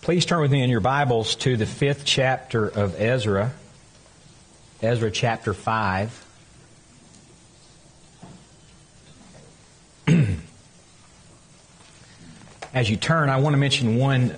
Please turn with me in your Bibles to the 5th chapter of Ezra, Ezra chapter 5. As you turn, I want to mention one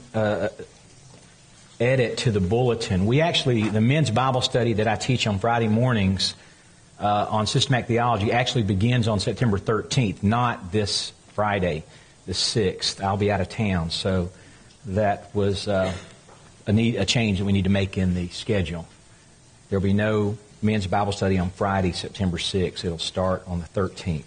edit to the bulletin. The men's Bible study that I teach on Friday mornings on systematic theology actually begins on September 13th, not this Friday, the 6th. I'll be out of town, so that was a change that we need to make in the schedule. There will be no men's Bible study on Friday, September 6th. It'll start on the 13th.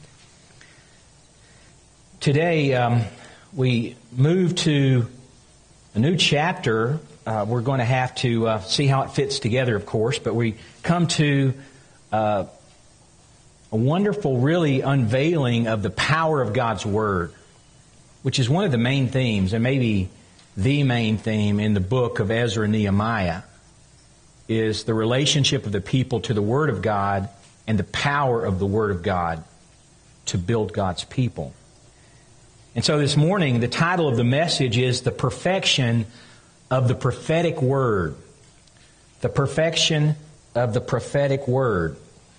Today, we move to a new chapter. We're going to have to see how it fits together, of course, but we come to a wonderful, really, unveiling of the power of God's Word, which is one of the main themes, and maybe the main theme in the book of Ezra and Nehemiah, is the relationship of the people to the Word of God and the power of the Word of God to build God's people. And so this morning, the title of the message is The Perfection of the Prophetic Word. The Perfection of the Prophetic Word.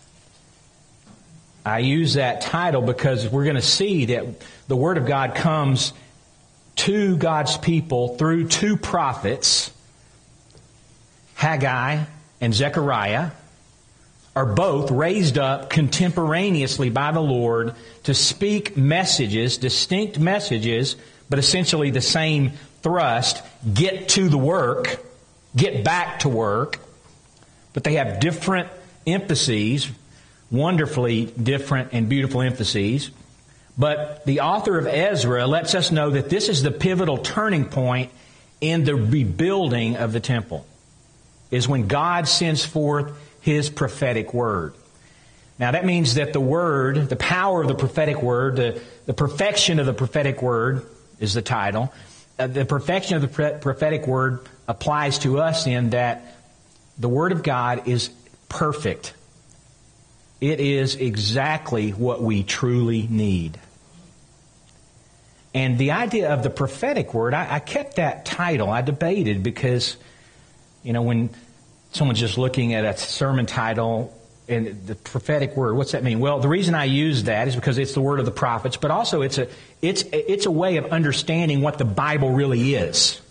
I use that title because we're going to see that the Word of God comes to God's people through two prophets, Haggai and Zechariah, are both raised up contemporaneously by the Lord to speak messages, distinct messages, but essentially the same thrust: get to the work, get back to work. But they have different emphases, wonderfully different and beautiful emphases. But the author of Ezra lets us know that this is the pivotal turning point in the rebuilding of the temple, is when God sends forth His prophetic word. Now that means that the word, the power of the prophetic word, the perfection of the prophetic word is the title. The perfection of the prophetic word applies to us in that the Word of God is perfect. It is exactly what we truly need. And the idea of the prophetic word, I kept that title. I debated because, when someone's just looking at a sermon title and the prophetic word, what's that mean? Well, the reason I use that is because it's the word of the prophets, but also it's a way of understanding what the Bible really is.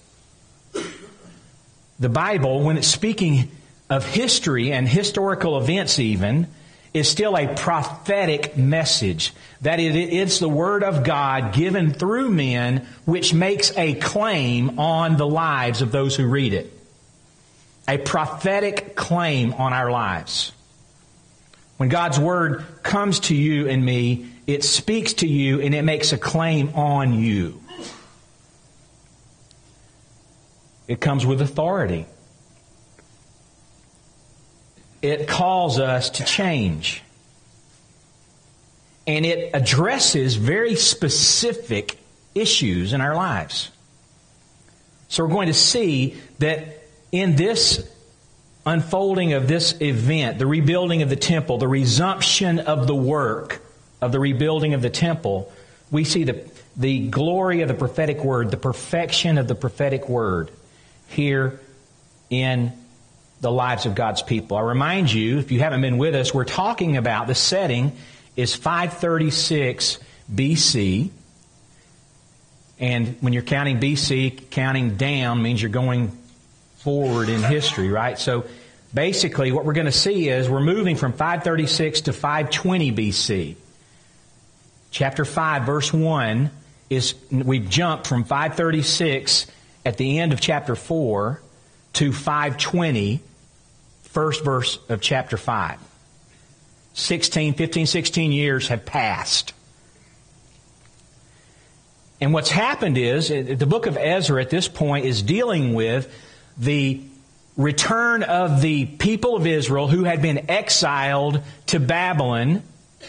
The Bible, when it's speaking of history and historical events even, is still a prophetic message. That it's the Word of God given through men which makes a claim on the lives of those who read it. A prophetic claim on our lives. When God's Word comes to you and me, it speaks to you and it makes a claim on you. It comes with authority. It calls us to change. And it addresses very specific issues in our lives. So we're going to see that in this unfolding of this event, the rebuilding of the temple, the resumption of the work of the rebuilding of the temple, we see the glory of the prophetic word, the perfection of the prophetic word here in the lives of God's people. I remind you, if you haven't been with us, we're talking about the setting is 536 BC. And when you're counting BC, counting down means you're going forward in history, right? So basically what we're going to see is we're moving from 536 to 520 BC. Chapter 5, verse 1 is, we've jumped from 536 at the end of chapter 4 to 520, first verse of chapter 5. 16 years have passed. And what's happened is, the book of Ezra at this point is dealing with the return of the people of Israel who had been exiled to Babylon.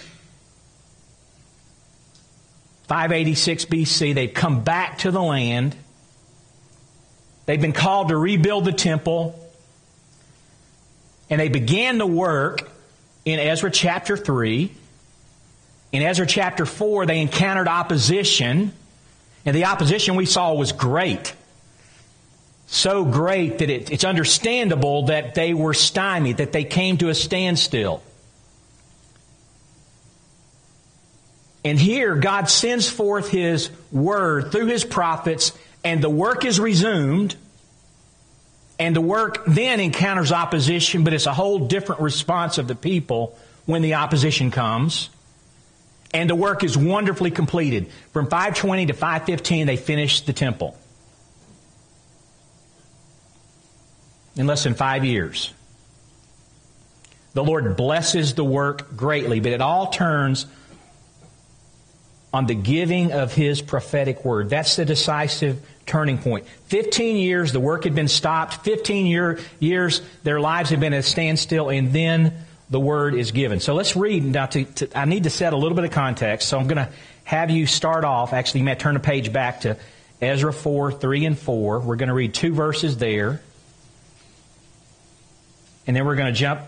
586 BC, they've come back to the land. They've been called to rebuild the temple. And they began the work in Ezra chapter 3. In Ezra chapter 4, they encountered opposition. And the opposition we saw was great. so great that it's understandable that they were stymied, that they came to a standstill. And here, God sends forth His Word through His prophets, and the work is resumed. And the work then encounters opposition, but it's a whole different response of the people when the opposition comes. And the work is wonderfully completed. From 520 to 515, they finished the temple. In less than 5 years. The Lord blesses the work greatly, but it all turns on the giving of His prophetic word. That's the decisive turning point. 15 years, the work had been stopped. 15 years, their lives had been at a standstill, and then the word is given. So let's read. Now, I need to set a little bit of context, so I'm going to have you start off. Actually, you may turn the page back to Ezra 4, 3 and 4. We're going to read 2 verses there. And then we're going to jump,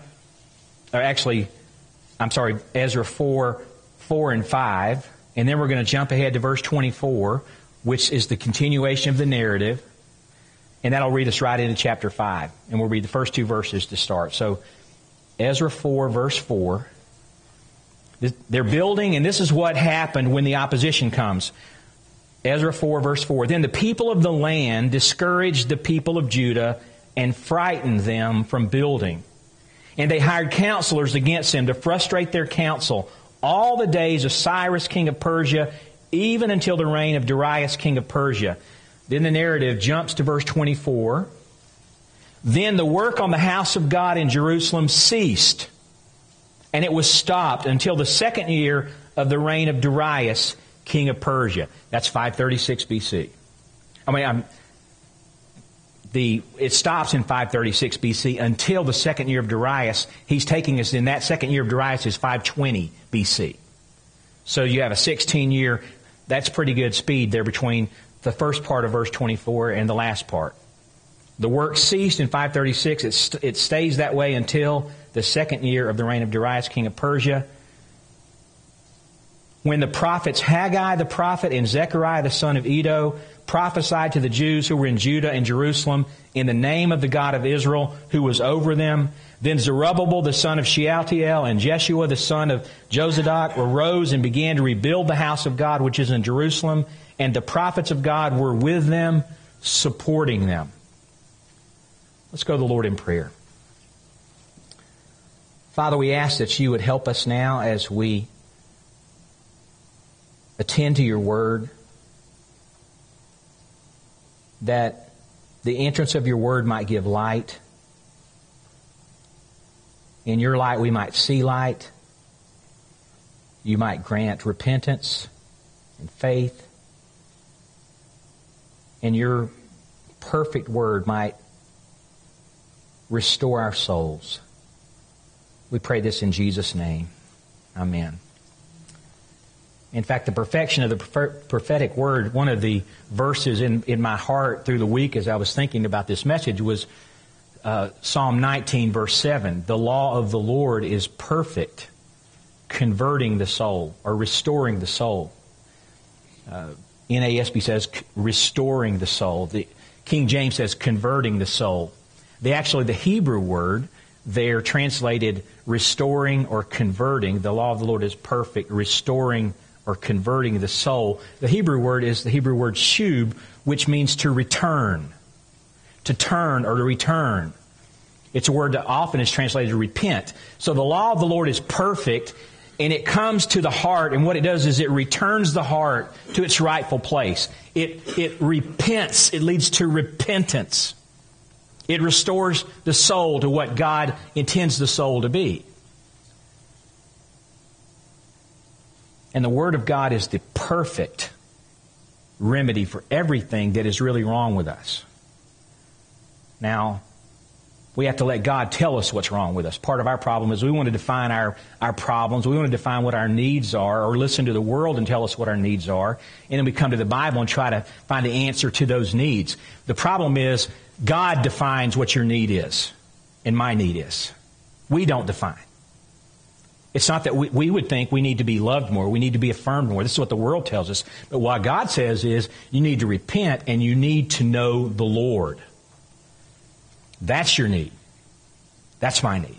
Ezra 4, 4 and 5. And then we're going to jump ahead to verse 24, which is the continuation of the narrative. And that'll read us right into chapter 5. And we'll read the first 2 verses to start. So, Ezra 4, verse 4. They're building, and this is what happened when the opposition comes. Ezra 4, verse 4. Then the people of the land discouraged the people of Judah and frightened them from building. And they hired counselors against them to frustrate their counsel all the days of Cyrus, king of Persia, even until the reign of Darius, king of Persia. Then the narrative jumps to verse 24. Then the work on the house of God in Jerusalem ceased, and it was stopped until the 2nd year of the reign of Darius, king of Persia. That's 536 BC. It stops in 536 BC until the 2nd year of Darius. He's taking us in that 2nd year of Darius is 520 BC. So you have a 16-year, that's pretty good speed there between the first part of verse 24 and the last part. The work ceased in 536. It stays that way until the 2nd year of the reign of Darius, king of Persia. When the prophets Haggai the prophet and Zechariah the son of Iddo prophesied to the Jews who were in Judah and Jerusalem in the name of the God of Israel who was over them, then Zerubbabel the son of Shealtiel and Jeshua the son of Jozadak arose and began to rebuild the house of God which is in Jerusalem, and the prophets of God were with them, supporting them. Let's go to the Lord in prayer. Father, we ask that You would help us now as we attend to Your Word, that the entrance of Your Word might give light. In Your light we might see light. You might grant repentance and faith. And Your perfect Word might restore our souls. We pray this in Jesus' name. Amen. In fact, the perfection of the prophetic word, one of the verses in my heart through the week as I was thinking about this message was Psalm 19, verse 7. The law of the Lord is perfect, converting the soul, or restoring the soul. NASB says restoring the soul. The King James says converting the soul. The Hebrew word there translated restoring or converting. The law of the Lord is perfect, restoring or converting the soul. The Hebrew word is the Hebrew word shub, which means to return, to turn or to return. It's a word that often is translated to repent. So the law of the Lord is perfect, and it comes to the heart, and what it does is it returns the heart to its rightful place. It repents. It leads to repentance. It restores the soul to what God intends the soul to be. And the Word of God is the perfect remedy for everything that is really wrong with us. Now, we have to let God tell us what's wrong with us. Part of our problem is we want to define our problems. We want to define what our needs are, or listen to the world and tell us what our needs are. And then we come to the Bible and try to find the answer to those needs. The problem is God defines what your need is and my need is. We don't define. It's not that we would think we need to be loved more, we need to be affirmed more. This is what the world tells us. But what God says is you need to repent and you need to know the Lord. That's your need. That's my need.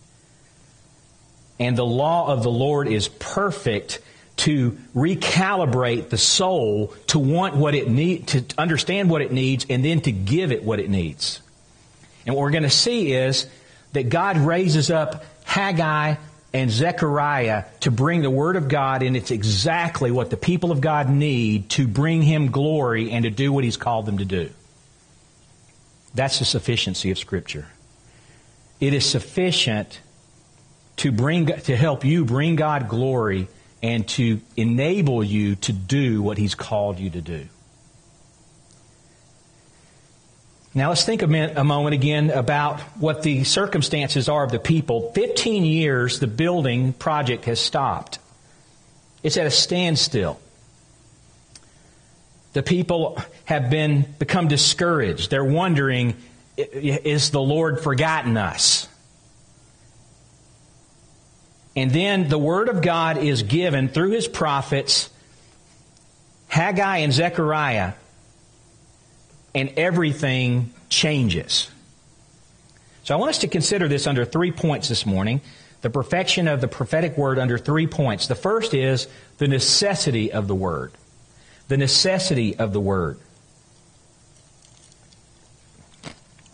And the law of the Lord is perfect to recalibrate the soul to want what it needs, to understand what it needs, and then to give it what it needs. And what we're going to see is that God raises up Haggai and Zechariah to bring the Word of God, and it's exactly what the people of God need to bring Him glory and to do what He's called them to do. That's the sufficiency of Scripture. It is sufficient to help you bring God glory and to enable you to do what He's called you to do. Now let's think a moment again about what the circumstances are of the people. 15 years the building project has stopped. It's at a standstill. The people have become discouraged. They're wondering, is the Lord forgotten us? And then the Word of God is given through His prophets, Haggai and Zechariah, and everything changes. So I want us to consider this under 3 points this morning. The perfection of the prophetic word under 3 points. The first is the necessity of the Word. The necessity of the Word. I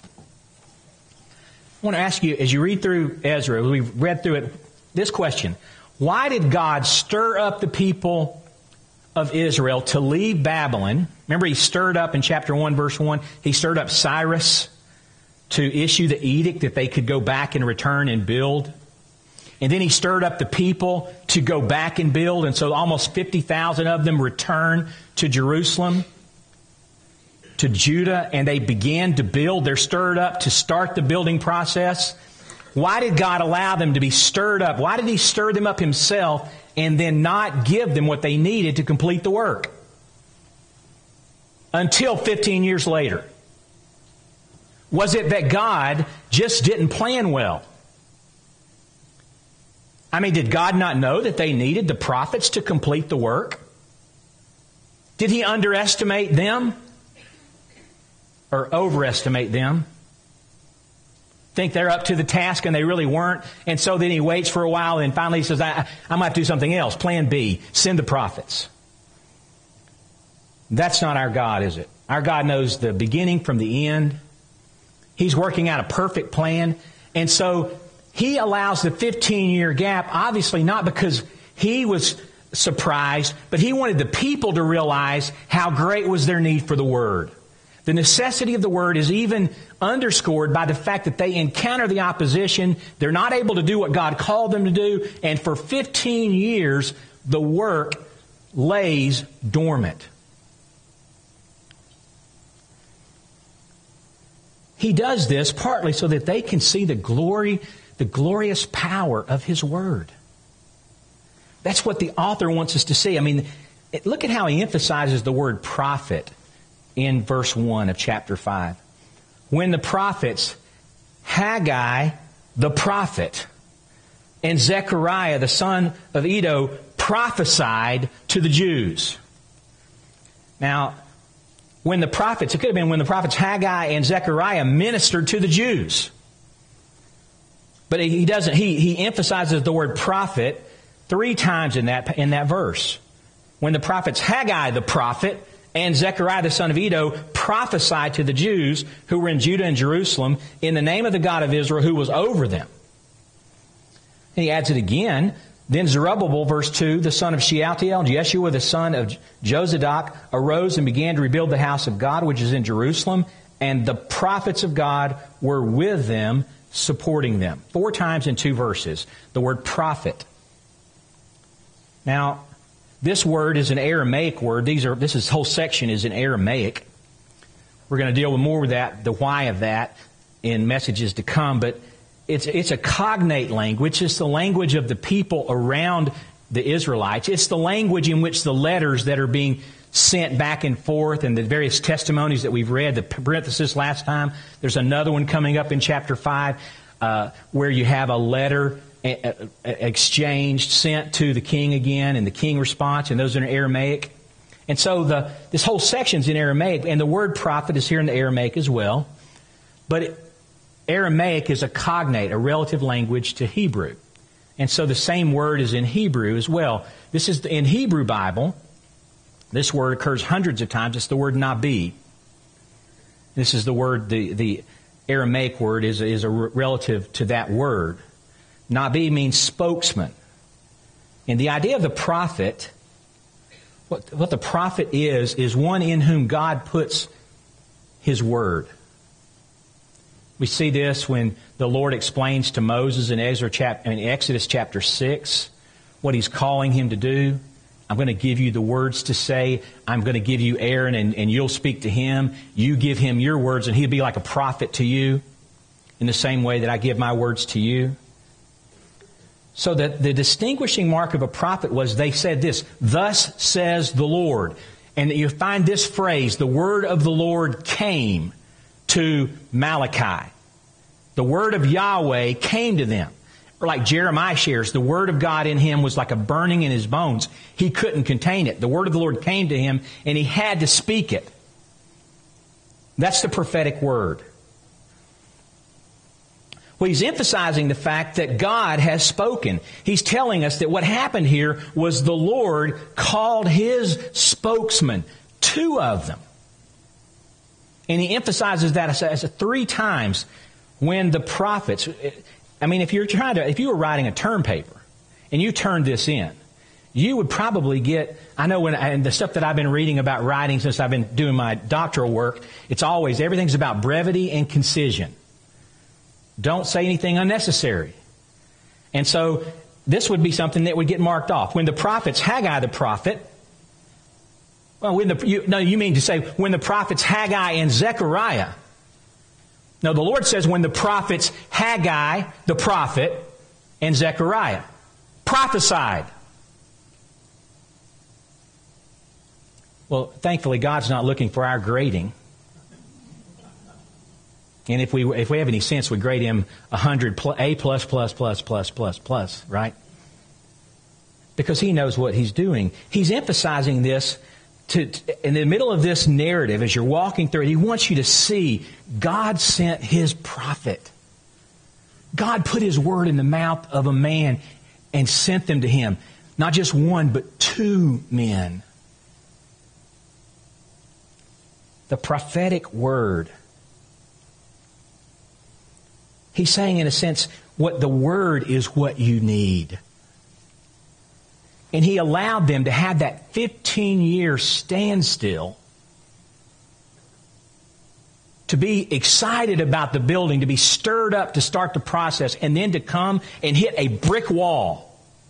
want to ask you, as you read through Ezra, we've read through it, this question: why did God stir up the people of Israel to leave Babylon? Remember, He stirred up in chapter 1, verse 1, He stirred up Cyrus to issue the edict that they could go back and return and build. And then He stirred up the people to go back and build, and so almost 50,000 of them returned to Jerusalem, to Judah, and they began to build. They're stirred up to start the building process. Why did God allow them to be stirred up? Why did He stir them up Himself and then not give them what they needed to complete the work? Until 15 years later. Was it that God just didn't plan well? I mean, did God not know that they needed the prophets to complete the work? Did He underestimate them? Or overestimate them? Think they're up to the task and they really weren't. And so then He waits for a while and finally He says, I might do something else. Plan B, send the prophets. That's not our God, is it? Our God knows the beginning from the end. He's working out a perfect plan. And so He allows the 15-year gap, obviously not because He was surprised, but He wanted the people to realize how great was their need for the Word. The necessity of the Word is even underscored by the fact that they encounter the opposition. They're not able to do what God called them to do. And for 15 years, the work lays dormant. He does this partly so that they can see the glorious power of His Word. That's what the author wants us to see. I mean, look at how he emphasizes the word prophet in verse 1 of chapter 5. When the prophets, Haggai the prophet and Zechariah the son of Iddo prophesied to the Jews. Now, it could have been when the prophets Haggai and Zechariah ministered to the Jews. But he doesn't. He emphasizes the word prophet 3 times in that verse. When the prophets Haggai the prophet and Zechariah the son of Iddo prophesied to the Jews who were in Judah and Jerusalem in the name of the God of Israel who was over them. And he adds it again. Then Zerubbabel, verse 2, the son of Shealtiel, and Jeshua the son of Jozadak arose and began to rebuild the house of God which is in Jerusalem, and the prophets of God were with them, supporting them. 4 times in 2 verses, the word prophet. Now, this word is an Aramaic word. This whole section is in Aramaic. We're going to deal more with that, the why of that, in messages to come. But it's a cognate language. It's the language of the people around the Israelites. It's the language in which the letters that are being sent back and forth and the various testimonies that we've read, the parenthesis last time. There's another one coming up in chapter 5 where you have a letter exchanged, sent to the king again, and the king response, and those are in Aramaic. And so this whole section's in Aramaic, and the word prophet is here in the Aramaic as well. But Aramaic is a cognate, a relative language to Hebrew. And so the same word is in Hebrew as well. This is in Hebrew Bible. This word occurs hundreds of times. It's the word nabi. This is the word, the Aramaic word is a relative to that word. Nabi means spokesman. And the idea of the prophet, what the prophet is one in whom God puts His word. We see this when the Lord explains to Moses in Exodus chapter 6 what He's calling him to do. I'm going to give you the words to say. I'm going to give you Aaron and you'll speak to him. You give him your words and he'll be like a prophet to you in the same way that I give my words to you. So that the distinguishing mark of a prophet was they said this, "Thus says the Lord." And you find this phrase, "The word of the Lord came to Malachi." The word of Yahweh came to them. Or like Jeremiah shares, the word of God in him was like a burning in his bones. He couldn't contain it. The word of the Lord came to him and he had to speak it. That's the prophetic word. Well, he's emphasizing the fact that God has spoken. He's telling us that what happened here was the Lord called His spokesman, 2 of them. And he emphasizes that as 3 times when the prophets, I mean, if you were writing a term paper and you turned this in, you would probably get, I know and the stuff that I've been reading about writing since I've been doing my doctoral work, everything's about brevity and concision. Don't say anything unnecessary. And so this would be something that would get marked off. When the prophets, Haggai the prophet, you mean to say when the prophets Haggai and Zechariah. No, the Lord says when the prophets Haggai the prophet and Zechariah prophesied. Well, thankfully God's not looking for our grading. And if we have any sense, we grade him 100, A+++++++, right? Because he knows what he's doing. He's emphasizing this in the middle of this narrative, as you're walking through it, he wants you to see God sent His prophet. God put His word in the mouth of a man and sent them to him. Not just 1, but 2 men. The prophetic word. He's saying, in a sense, what the Word is what you need. And He allowed them to have that 15-year standstill, to be excited about the building, to be stirred up to start the process, and then to come and hit a brick wall.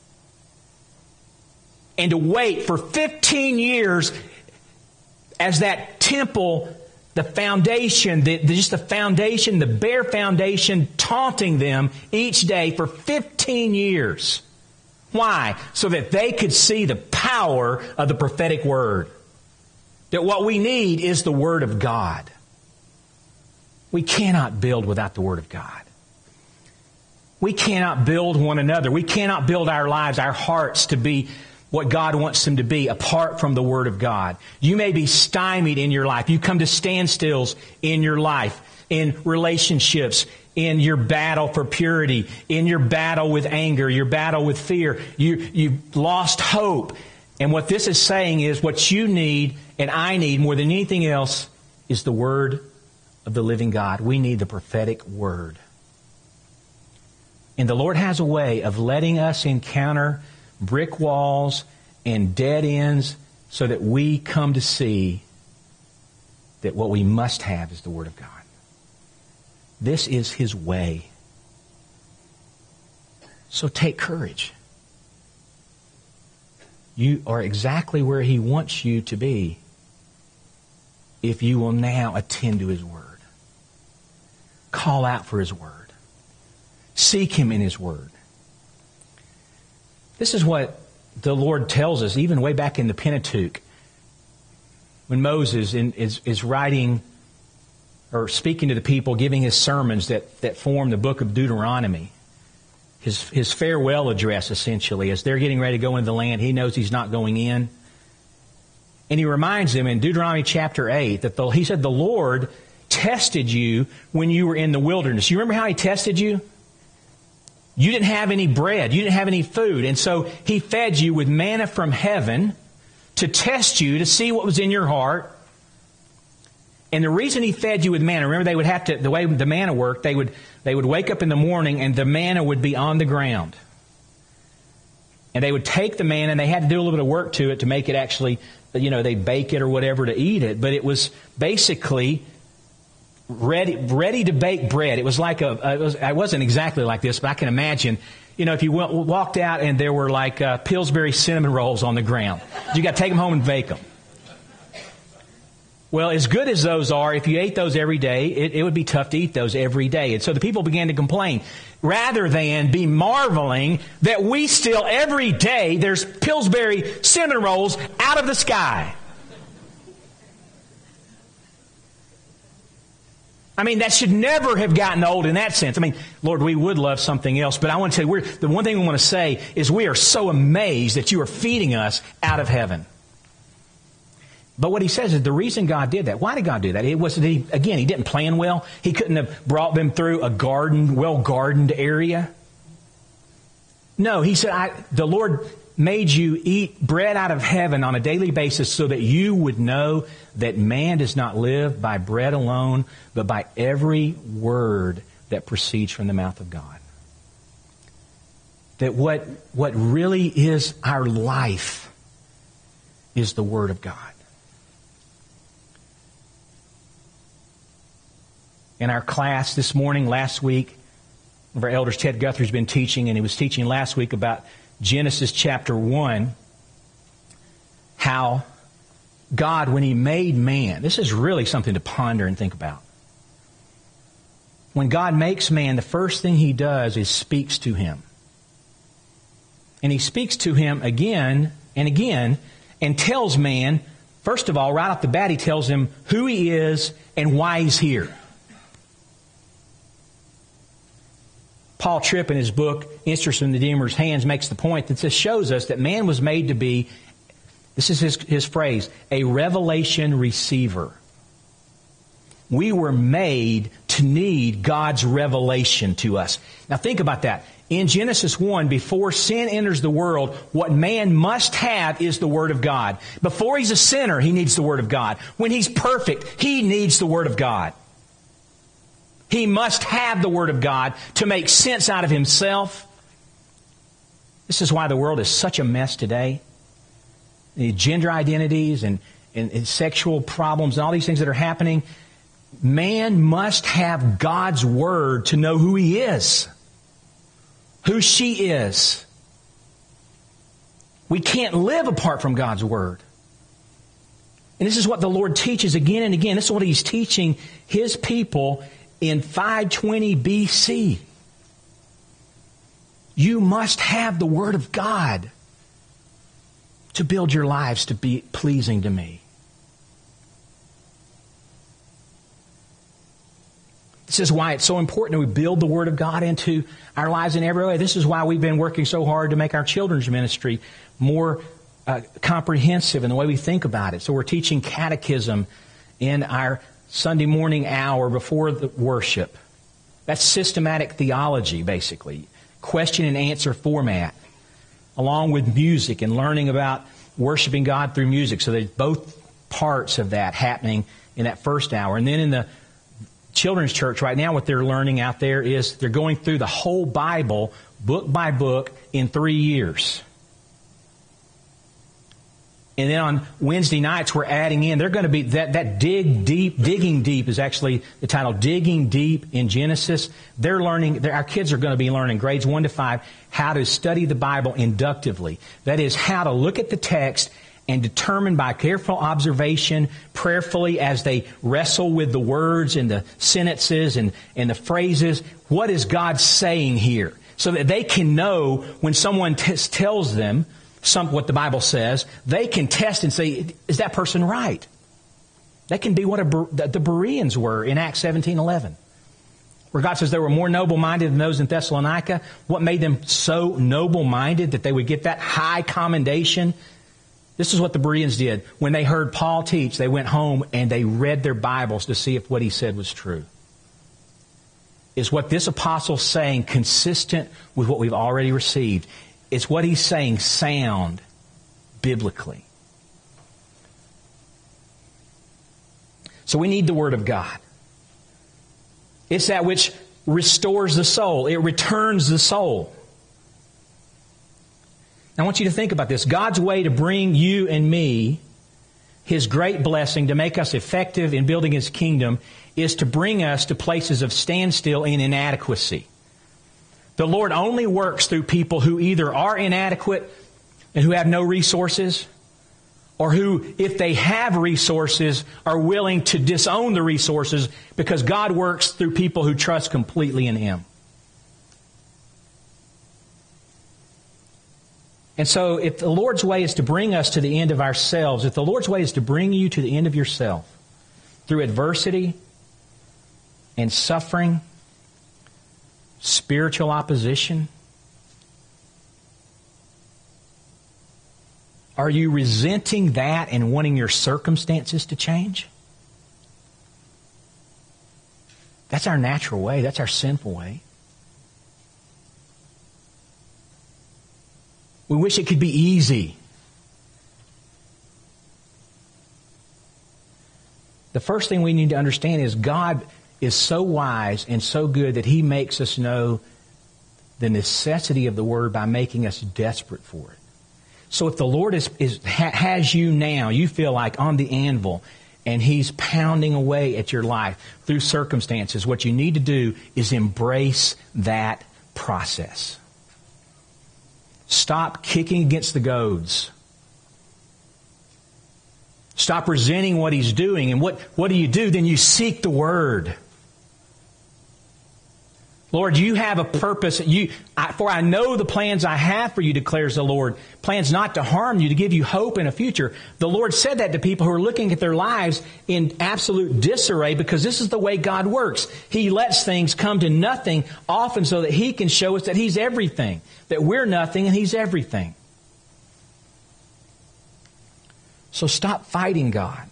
And to wait for 15 years as that temple, the foundation, the bare foundation, taunting them each day for 15 years. Why? So that they could see the power of the prophetic word. That what we need is the Word of God. We cannot build without the Word of God. We cannot build one another. We cannot build our lives, our hearts to be what God wants them to be apart from the Word of God. You may be stymied in your life. You come to standstills in your life, in relationships, in your battle for purity, in your battle with anger, your battle with fear. You've lost hope. And what this is saying is what you need and I need more than anything else is the Word of the living God. We need the prophetic Word. And the Lord has a way of letting us encounter brick walls and dead ends so that we come to see that what we must have is the Word of God. This is His way. So take courage. You are exactly where He wants you to be if you will now attend to His Word. Call out for His Word. Seek Him in His Word. This is what the Lord tells us, even way back in the Pentateuch, when Moses is writing or speaking to the people, giving his sermons that form the book of Deuteronomy. His farewell address, essentially, as they're getting ready to go into the land. He knows he's not going in. And he reminds them in Deuteronomy chapter 8 that he said, the Lord tested you when you were in the wilderness. You remember how He tested you? You didn't have any bread. You didn't have any food. And so He fed you with manna from heaven to test you, to see what was in your heart. And the reason He fed you with manna, remember they would have to, the way the manna worked, they would wake up in the morning and the manna would be on the ground. And they would take the manna and they had to do a little bit of work to it to make it actually, they bake it or whatever to eat it. But it was basically ready to bake bread. It was like it wasn't exactly like this, but I can imagine, if you walked out and there were like Pillsbury cinnamon rolls on the ground. You got to take them home and bake them. Well, as good as those are, if you ate those every day, it would be tough to eat those every day. And so the people began to complain, rather than be marveling that we still every day, there's Pillsbury cinnamon rolls out of the sky. I mean, that should never have gotten old in that sense. I mean, Lord, we would love something else, but I want to tell you, the one thing we want to say is we are so amazed that you are feeding us out of heaven. But what He says is the reason God did that. Why did God do that? It wasn't He didn't plan well. He couldn't have brought them through a well-gardened area. No, He said, the Lord made you eat bread out of heaven on a daily basis so that you would know that man does not live by bread alone, but by every word that proceeds from the mouth of God. That what really is our life is the Word of God. In our class this morning, last week, one of our elders, Ted Guthrie, has been teaching, and he was teaching last week about Genesis chapter 1, how God, when He made man, this is really something to ponder and think about. When God makes man, the first thing He does is speaks to him. And He speaks to him again and again and tells man, first of all, right off the bat, He tells him who he is and why he's here. Paul Tripp, in his book, Instruments in the Redeemer's Hands, makes the point that this shows us that man was made to be, this is his phrase, a revelation receiver. We were made to need God's revelation to us. Now think about that. In Genesis 1, before sin enters the world, what man must have is the Word of God. Before he's a sinner, he needs the Word of God. When he's perfect, he needs the Word of God. He must have the Word of God to make sense out of himself. This is why the world is such a mess today. The gender identities and sexual problems and all these things that are happening. Man must have God's Word to know who he is, who she is. We can't live apart from God's Word. And this is what the Lord teaches again and again. This is what He's teaching His people in 520 BC. You must have the Word of God to build your lives to be pleasing to me. This is why it's so important that we build the Word of God into our lives in every way. This is why we've been working so hard to make our children's ministry more comprehensive in the way we think about it. So we're teaching catechism in our Sunday morning hour before the worship. That's systematic theology, basically. Question and answer format, along with music and learning about worshiping God through music. So there's both parts of that happening in that first hour. And then in the children's church right now, what they're learning out there is they're going through the whole Bible, book by book, in 3 years. And then on Wednesday nights, we're adding in, they're going to be, that digging deep is actually the title, Digging Deep in Genesis. They're learning, our kids are going to be learning, grades 1 to 5, how to study the Bible inductively. That is, how to look at the text and determine by careful observation, prayerfully as they wrestle with the words and the sentences and the phrases, what is God saying here? So that they can know when someone tells them what the Bible says, they can test and say, is that person right? That can be what the Bereans were in Acts 17:11. Where God says they were more noble-minded than those in Thessalonica. What made them so noble-minded that they would get that high commendation? This is what the Bereans did. When they heard Paul teach, they went home and they read their Bibles to see if what he said was true. Is what this apostle's saying consistent with what we've already received? Is what he's saying sound biblically? So we need the Word of God. It's that which restores the soul. It returns the soul. Now, I want you to think about this. God's way to bring you and me His great blessing, to make us effective in building His kingdom, is to bring us to places of standstill and inadequacy. The Lord only works through people who either are inadequate and who have no resources, or who, if they have resources, are willing to disown the resources, because God works through people who trust completely in Him. And so if the Lord's way is to bring us to the end of ourselves, if the Lord's way is to bring you to the end of yourself through adversity and suffering, spiritual opposition, are you resenting that and wanting your circumstances to change? That's our natural way. That's our sinful way. We wish it could be easy. The first thing we need to understand is God is so wise and so good that He makes us know the necessity of the Word by making us desperate for it. So if the Lord has you now, you feel like on the anvil, and He's pounding away at your life through circumstances, what you need to do is embrace that process. Stop kicking against the goads. Stop resenting what He's doing. And what do? Then you seek the Word. Lord, you have a purpose. For I know the plans I have for you, declares the Lord. Plans not to harm you, to give you hope in a future. The Lord said that to people who are looking at their lives in absolute disarray, because this is the way God works. He lets things come to nothing often so that He can show us that He's everything. That we're nothing and He's everything. So stop fighting God.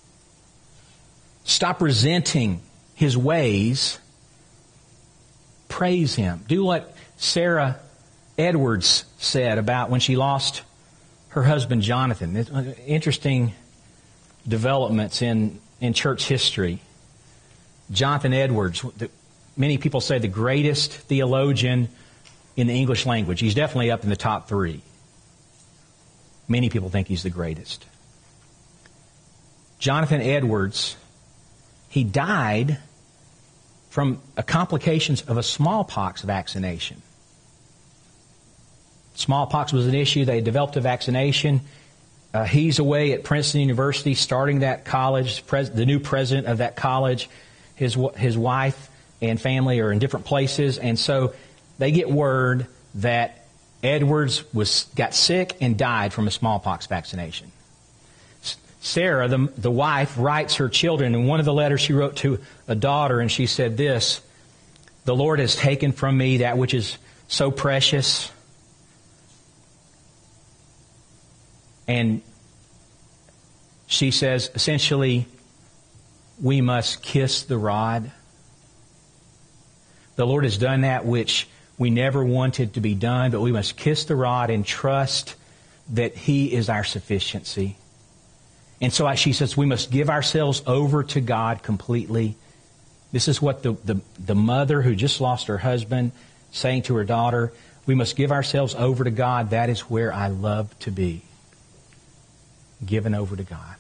Stop resenting His ways. Praise Him. Do what Sarah Edwards said about when she lost her husband Jonathan. Interesting developments in church history. Jonathan Edwards, many people say the greatest theologian in the English language. He's definitely up in the top 3. Many people think he's the greatest. Jonathan Edwards, he died from complications of a smallpox vaccination. Smallpox was an issue. They developed a vaccination. He's away at Princeton University starting that college. The new president of that college, his wife and family are in different places. And so they get word that Edwards got sick and died from a smallpox vaccination. Sarah, the wife, writes her children, in one of the letters she wrote to a daughter, and she said this: "The Lord has taken from me that which is so precious." And she says, essentially, we must kiss the rod. The Lord has done that which we never wanted to be done, but we must kiss the rod and trust that He is our sufficiency. And so she says we must give ourselves over to God completely. This is what the mother who just lost her husband saying to her daughter, we must give ourselves over to God. That is where I love to be. Given over to God.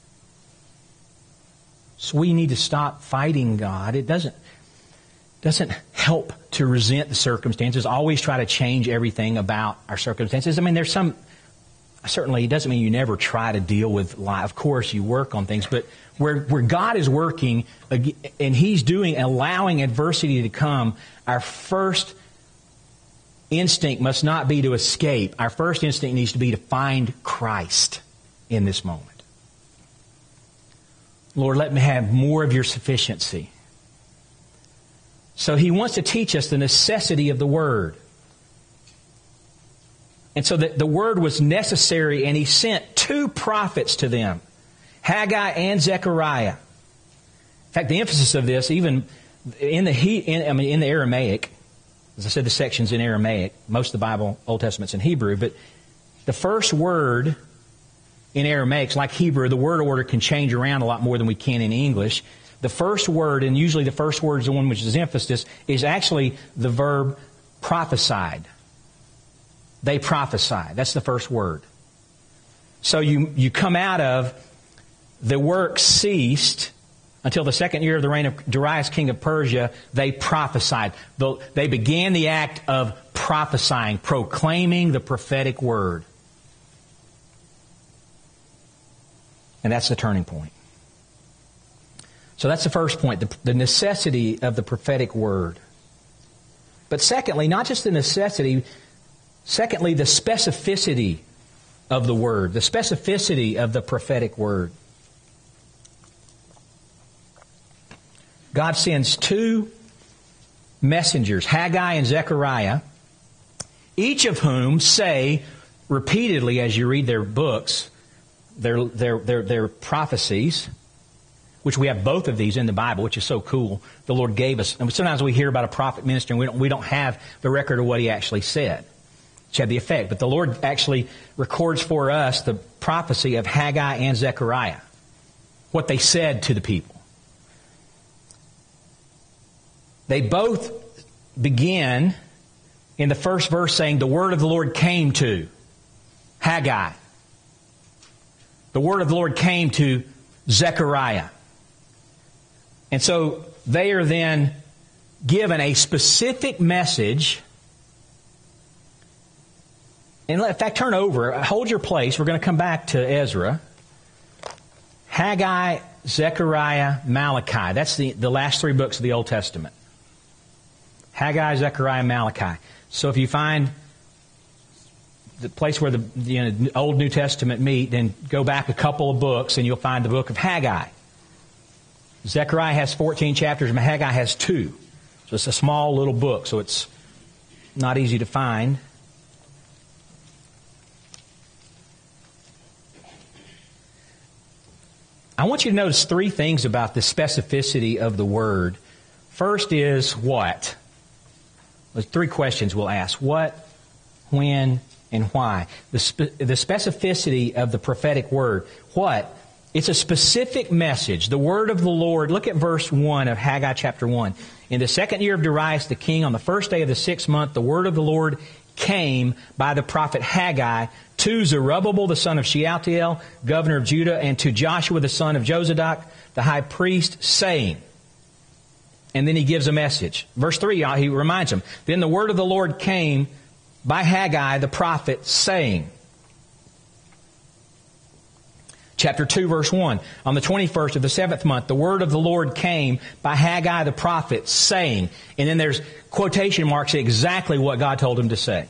So we need to stop fighting God. It doesn't help to resent the circumstances, always try to change everything about our circumstances. I mean, there's some... Certainly, it doesn't mean you never try to deal with life. Of course, you work on things. But where God is working and He's allowing adversity to come, our first instinct must not be to escape. Our first instinct needs to be to find Christ in this moment. Lord, let me have more of your sufficiency. So He wants to teach us the necessity of the Word. And so the Word was necessary, and He sent two prophets to them, Haggai and Zechariah. In fact, the emphasis of this, even in the Aramaic, as I said, the section's in Aramaic. Most of the Bible, Old Testament's in Hebrew. But the first word in Aramaic, like Hebrew, the word order can change around a lot more than we can in English. The first word, and usually the first word is the one which is emphasis, is actually the verb prophesied. They prophesied. That's the first word. So you come out of the work ceased until the second year of the reign of Darius, king of Persia. They prophesied. They began the act of prophesying, proclaiming the prophetic word. And that's the turning point. So that's the first point, the necessity of the prophetic word. But secondly, not just the necessity, secondly, the specificity of the word, the specificity of the prophetic word. God sends two messengers, Haggai and Zechariah, each of whom say repeatedly as you read their books, their prophecies, which we have both of these in the Bible, which is so cool. The Lord gave us. And sometimes we hear about a prophet minister and we don't have the record of what he actually said, which had the effect. But the Lord actually records for us the prophecy of Haggai and Zechariah, what they said to the people. They both begin in the first verse saying, the word of the Lord came to Haggai. The word of the Lord came to Zechariah. And so they are then given a specific message. And in fact, turn over, hold your place. We're going to come back to Ezra. Haggai, Zechariah, Malachi. That's the last three books of the Old Testament. Haggai, Zechariah, Malachi. So if you find the place where the Old New Testament meet, then go back a couple of books and you'll find the book of Haggai. Zechariah has 14 chapters and Haggai has 2. So it's a small little book, so it's not easy to find. I want you to notice 3 things about the specificity of the word. First is what? There's 3 questions we'll ask. What, when, and why? The specificity of the prophetic word. What? It's a specific message. The word of the Lord. Look at verse 1 of Haggai chapter 1. In the second year of Darius the king, on the first day of the 6th month, the word of the Lord came by the prophet Haggai to Zerubbabel the son of Shealtiel, governor of Judah, and to Joshua the son of Jozadak, the high priest, saying... And then he gives a message. Verse 3, he reminds them. Then the word of the Lord came by Haggai the prophet, saying. Chapter 2, verse 1. On the 21st of the 7th month, the word of the Lord came by Haggai the prophet, saying. And then there's quotation marks exactly what God told him to say.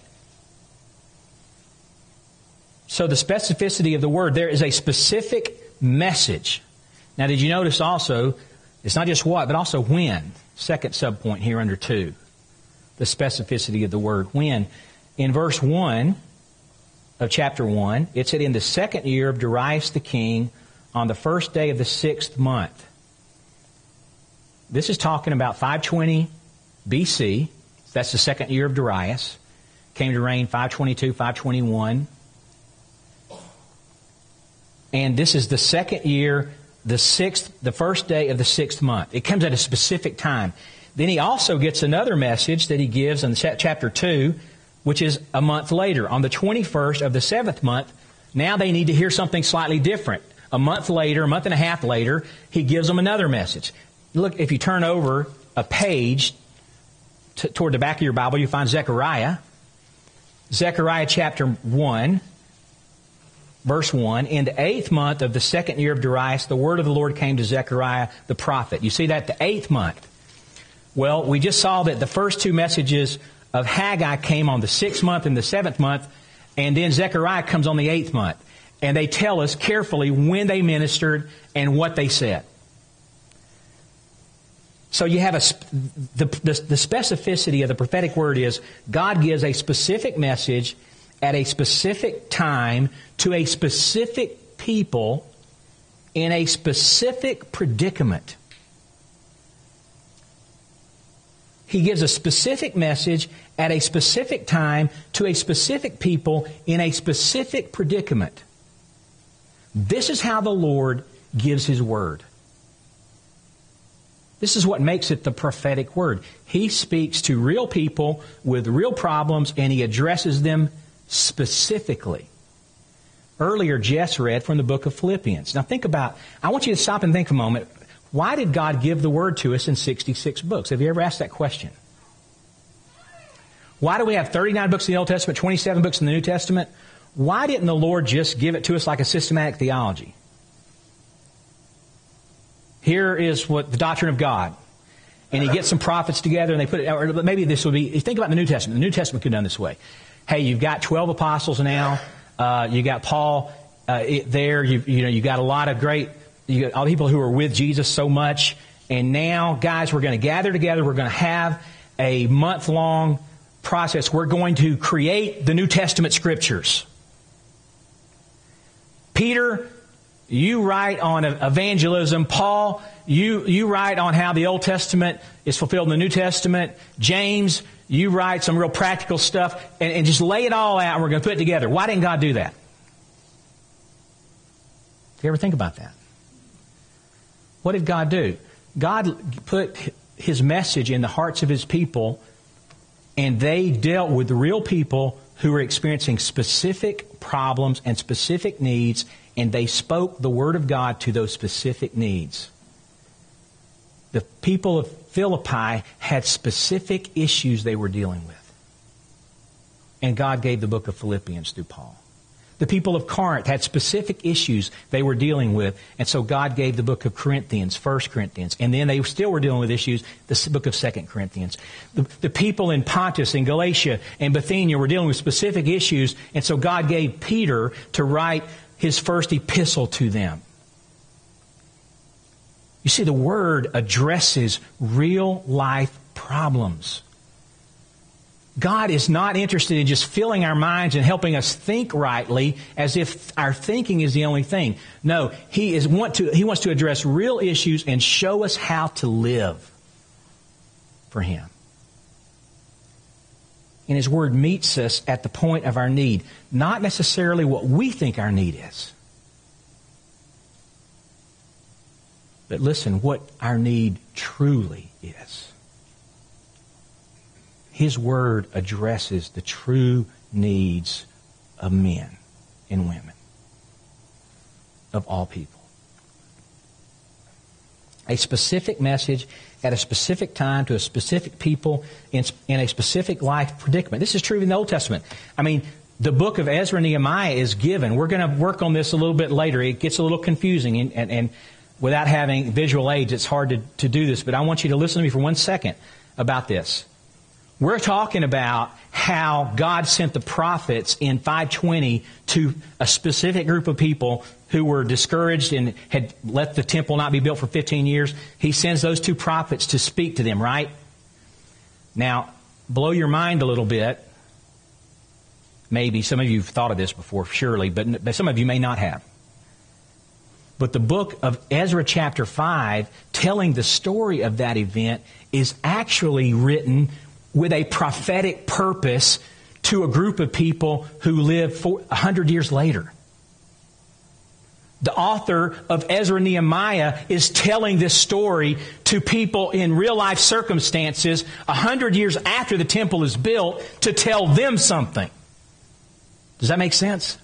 So the specificity of the word, there is a specific message. Now, did you notice also... It's not just what, but also when. Second subpoint here under 2. The specificity of the word when. In verse 1 of chapter 1, it said, in the second year of Darius the king, on the first day of the 6th month. This is talking about 520 BC. That's the second year of Darius. Came to reign 522, 521. And this is the second year, the first day of the 6th month. It comes at a specific time. Then he also gets another message that he gives in chapter 2, which is a month later. On the 21st of the 7th month, now they need to hear something slightly different. A month later, a month and a half later, he gives them another message. Look, if you turn over a page toward the back of your Bible, you find Zechariah. Zechariah chapter 1. Verse 1, in the 8th month of the second year of Darius, the word of the Lord came to Zechariah the prophet. You see that? The 8th month. Well, we just saw that the first 2 messages of Haggai came on the 6th month and the 7th month, and then Zechariah comes on the 8th month. And they tell us carefully when they ministered and what they said. So you have the specificity of the prophetic word is God gives a specific message at a specific time to a specific people in a specific predicament. He gives a specific message at a specific time to a specific people in a specific predicament. This is how the Lord gives His Word. This is what makes it the prophetic word. He speaks to real people with real problems, and He addresses them specifically. Earlier, Jess read from the book of Philippians. Now I want you to stop and think a moment. Why did God give the Word to us in 66 books? Have you ever asked that question? Why do we have 39 books in the Old Testament, 27 books in the New Testament? Why didn't the Lord just give it to us like a systematic theology? Here is what the doctrine of God. And He gets some prophets together and they put it, or maybe this would be, think about the New Testament. The New Testament could be done this way. Hey, you've got 12 apostles now. You got Paul there. You got a lot of great, you got all the people who are with Jesus so much. And now, guys, we're going to gather together. We're going to have a month-long process. We're going to create the New Testament scriptures. Peter, you write on evangelism. Paul, you write on how the Old Testament is fulfilled in the New Testament. James, you write some real practical stuff and just lay it all out and we're going to put it together. Why didn't God do that? Do you ever think about that? What did God do? God put His message in the hearts of His people, and they dealt with the real people who were experiencing specific problems and specific needs, and they spoke the Word of God to those specific needs. The people of Philippi had specific issues they were dealing with. And God gave the book of Philippians through Paul. The people of Corinth had specific issues they were dealing with, and so God gave the book of Corinthians, 1 Corinthians, and then they still were dealing with issues, the book of 2 Corinthians. The people in Pontus and Galatia and Bithynia were dealing with specific issues, and so God gave Peter to write his first epistle to them. You see, the Word addresses real life problems. God is not interested in just filling our minds and helping us think rightly as if our thinking is the only thing. No, He wants to address real issues and show us how to live for Him. And His Word meets us at the point of our need, not necessarily what we think our need is. But listen, what our need truly is. His Word addresses the true needs of men and women, of all people. A specific message at a specific time to a specific people in a specific life predicament. This is true in the Old Testament. I mean, the book of Ezra and Nehemiah is given. We're going to work on this a little bit later. It gets a little confusing, and without having visual aids, it's hard to do this. But I want you to listen to me for 1 second about this. We're talking about how God sent the prophets in 520 to a specific group of people who were discouraged and had let the temple not be built for 15 years. He sends those two prophets to speak to them, right? Now, blow your mind a little bit. Maybe some of you have thought of this before, surely, but some of you may not have. But the book of Ezra chapter 5, telling the story of that event, is actually written with a prophetic purpose to a group of people who lived 100 years later. The author of Ezra and Nehemiah is telling this story to people in real life circumstances 100 years after the temple is built to tell them something. Does that make sense?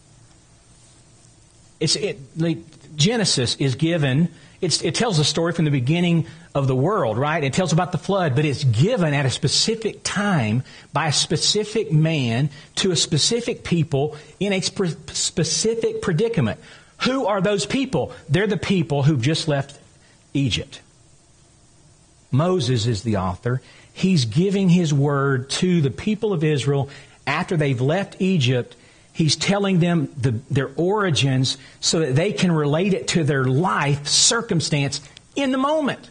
Genesis is given, it tells the story from the beginning of the world, right? It tells about the flood, but it's given at a specific time by a specific man to a specific people in a specific predicament. Who are those people? They're the people who've just left Egypt. Moses is the author. He's giving his word to the people of Israel after they've left Egypt. He's telling them their origins so that they can relate it to their life circumstance in the moment.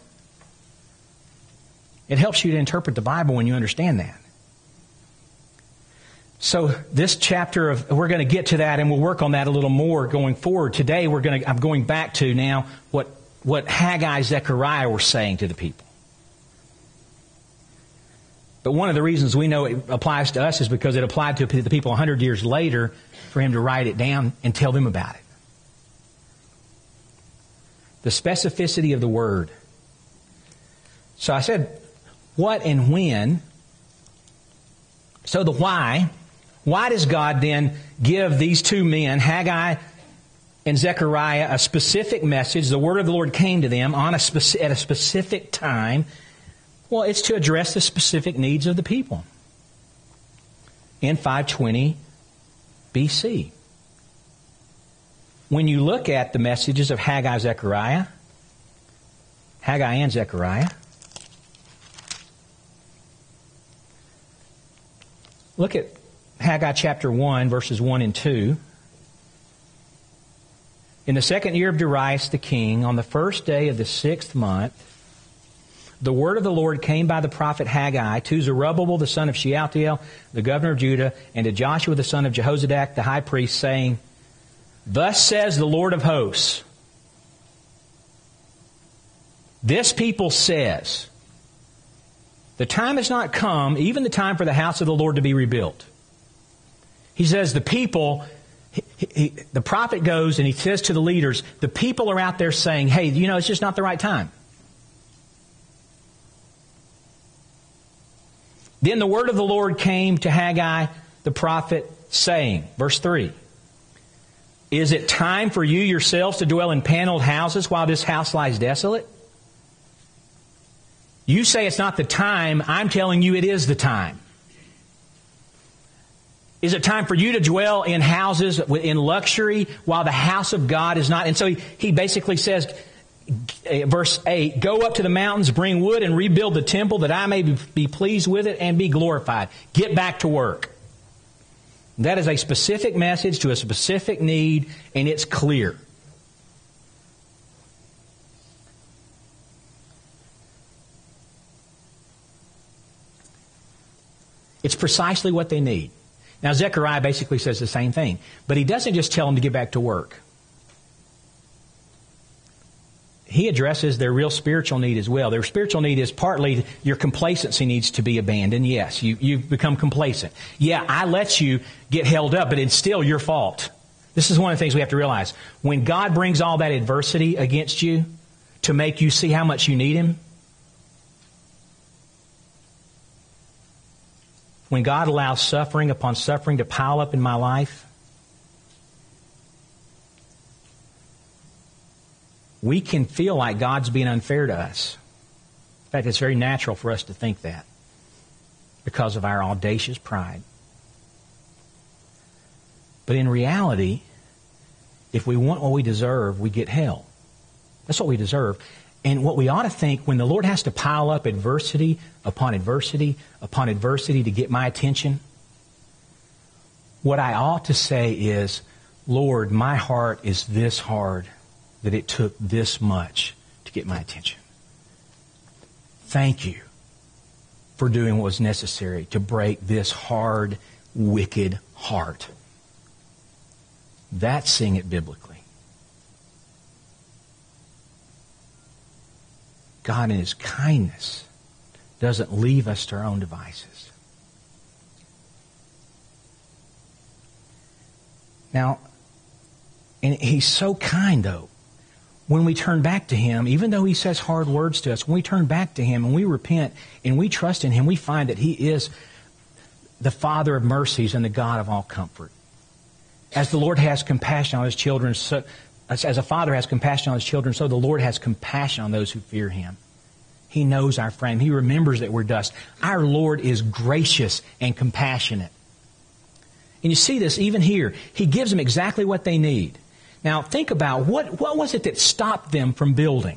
It helps you to interpret the Bible when you understand that. So this chapter we're going to get to that, and we'll work on that a little more going forward. Today I'm going back to now what Haggai, Zechariah were saying to the people. But one of the reasons we know it applies to us is because it applied to the people 100 years later for him to write it down and tell them about it. The specificity of the word. So I said, what and when. So the why. Why does God then give these two men, Haggai and Zechariah, a specific message? The word of the Lord came to them at a specific time. Well, it's to address the specific needs of the people in 520 BC. When you look at the messages of Haggai and Zechariah, look at Haggai chapter 1, verses 1 and 2. In the second year of Darius the king, on the first day of the 6th month, the word of the Lord came by the prophet Haggai to Zerubbabel the son of Shealtiel, the governor of Judah, and to Joshua the son of Jehozadak the high priest, saying, Thus says the Lord of hosts, this people says, the time has not come, even the time for the house of the Lord to be rebuilt. He says the people, the prophet goes and he says to the leaders, the people are out there saying, hey, it's just not the right time. Then the word of the Lord came to Haggai the prophet, saying, verse 3, Is it time for you yourselves to dwell in paneled houses while this house lies desolate? You say it's not the time. I'm telling you it is the time. Is it time for you to dwell in houses in luxury while the house of God is not? And so he basically says, verse 8, Go up to the mountains, bring wood, and rebuild the temple that I may be pleased with it and be glorified. Get back to work. That is a specific message to a specific need, and it's clear. It's precisely what they need. Now, Zechariah basically says the same thing, but he doesn't just tell them to get back to work. He addresses their real spiritual need as well. Their spiritual need is partly your complacency needs to be abandoned. Yes, you've become complacent. Yeah, I let you get held up, but it's still your fault. This is one of the things we have to realize. When God brings all that adversity against you to make you see how much you need Him, when God allows suffering upon suffering to pile up in my life, we can feel like God's being unfair to us. In fact, it's very natural for us to think that because of our audacious pride. But in reality, if we want what we deserve, we get hell. That's what we deserve. And what we ought to think, when the Lord has to pile up adversity upon adversity upon adversity to get my attention, what I ought to say is, Lord, my heart is this hard that it took this much to get my attention. Thank you for doing what was necessary to break this hard, wicked heart. That's seeing it biblically. God in His kindness doesn't leave us to our own devices. Now, and He's so kind, though. When we turn back to Him, even though He says hard words to us, when we turn back to Him and we repent and we trust in Him, we find that He is the Father of mercies and the God of all comfort. As the Lord has compassion on His children, so, as a father has compassion on his children, so the Lord has compassion on those who fear Him. He knows our frame. He remembers that we're dust. Our Lord is gracious and compassionate. And you see this even here. He gives them exactly what they need. Now think about what was it that stopped them from building?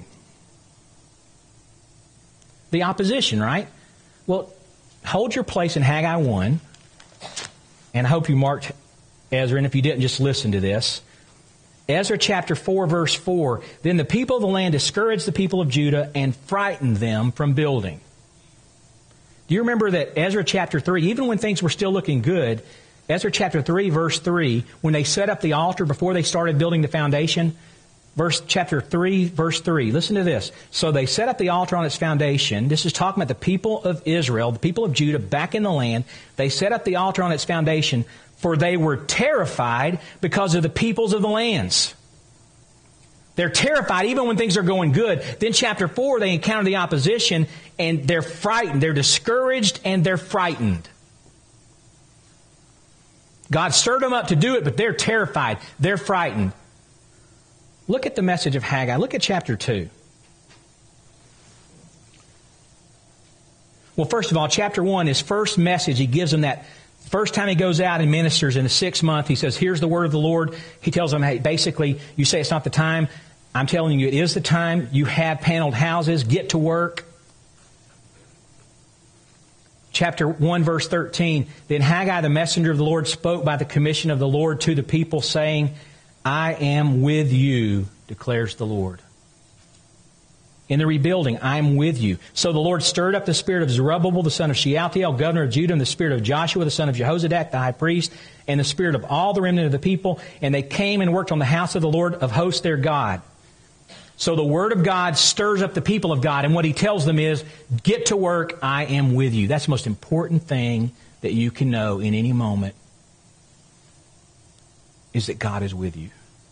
The opposition, right? Well, hold your place in Haggai 1. And I hope you marked Ezra, and if you didn't, just listen to this. Ezra chapter 4, verse 4, Then the people of the land discouraged the people of Judah and frightened them from building. Do you remember that Ezra chapter 3, even when things were still looking good, Ezra chapter 3, verse 3, when they set up the altar before they started building the foundation, chapter 3, verse 3, listen to this. So they set up the altar on its foundation. This is talking about the people of Israel, the people of Judah back in the land. They set up the altar on its foundation, for they were terrified because of the peoples of the lands. They're terrified even when things are going good. Then chapter 4, they encounter the opposition and they're frightened. They're discouraged and they're frightened. God stirred them up to do it, but they're terrified. They're frightened. Look at the message of Haggai. Look at chapter 2. Well, first of all, chapter 1, his first message, he gives them that first time he goes out and ministers in the 6th month. He says, here's the word of the Lord. He tells them, hey, basically, you say it's not the time. I'm telling you, it is the time. You have paneled houses. Get to work. Chapter 1, verse 13. Then Haggai, the messenger of the Lord, spoke by the commission of the Lord to the people, saying, I am with you, declares the Lord. In the rebuilding, I am with you. So the Lord stirred up the spirit of Zerubbabel, the son of Shealtiel, governor of Judah, and the spirit of Joshua, the son of Jehozadak, the high priest, and the spirit of all the remnant of the people. And they came and worked on the house of the Lord of hosts, their God. So the Word of God stirs up the people of God, and what He tells them is, get to work, I am with you. That's the most important thing that you can know in any moment, is that God is with you.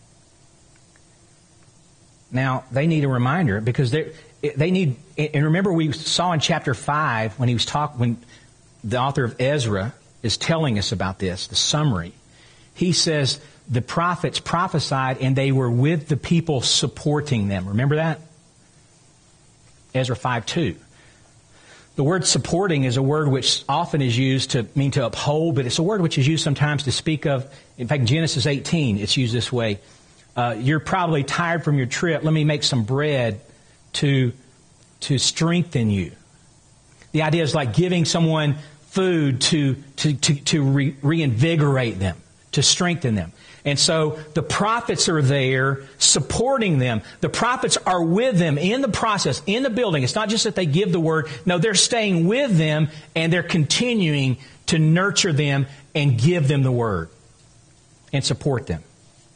Now, they need a reminder, because they need, and remember we saw in chapter 5, when when the author of Ezra is telling us about this, the summary, he says, the prophets prophesied and they were with the people supporting them. Remember that? Ezra 5:2. The word supporting is a word which often is used to mean to uphold, but it's a word which is used sometimes to speak of, in fact, in Genesis 18, it's used this way. You're probably tired from your trip. Let me make some bread to strengthen you. The idea is like giving someone food to reinvigorate them, to strengthen them. And so the prophets are there supporting them. The prophets are with them in the process, in the building. It's not just that they give the word. No, they're staying with them and they're continuing to nurture them and give them the word and support them.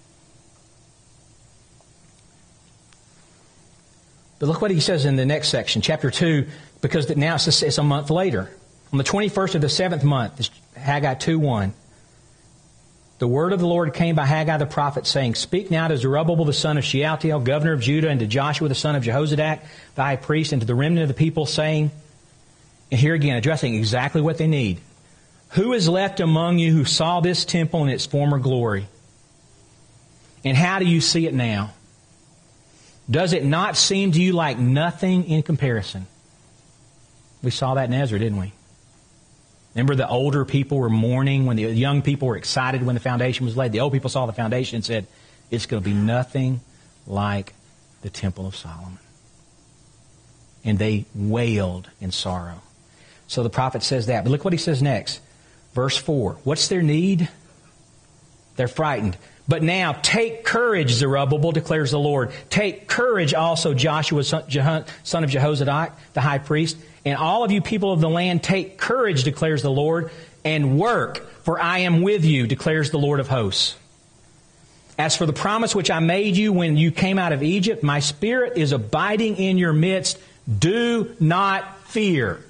But look what he says in the next section, chapter 2, because now it's a month later. On the 21st of the 7th month, Haggai 2:1. The word of the Lord came by Haggai the prophet, saying, Speak now to Zerubbabel the son of Shealtiel, governor of Judah, and to Joshua the son of Jehozadak, the high priest, and to the remnant of the people, saying, and here again, addressing exactly what they need. Who is left among you who saw this temple in its former glory? And how do you see it now? Does it not seem to you like nothing in comparison? We saw that in Ezra, didn't we? Remember, the older people were mourning when the young people were excited when the foundation was laid. The old people saw the foundation and said, it's going to be nothing like the Temple of Solomon. And they wailed in sorrow. So the prophet says that. But look what he says next. Verse 4. What's their need? They're frightened. But now take courage, Zerubbabel, declares the Lord. Take courage also, Joshua, son of Jehozadak, the high priest. And all of you people of the land, take courage, declares the Lord, and work, for I am with you, declares the Lord of hosts. As for the promise which I made you when you came out of Egypt, my Spirit is abiding in your midst. Do not fear.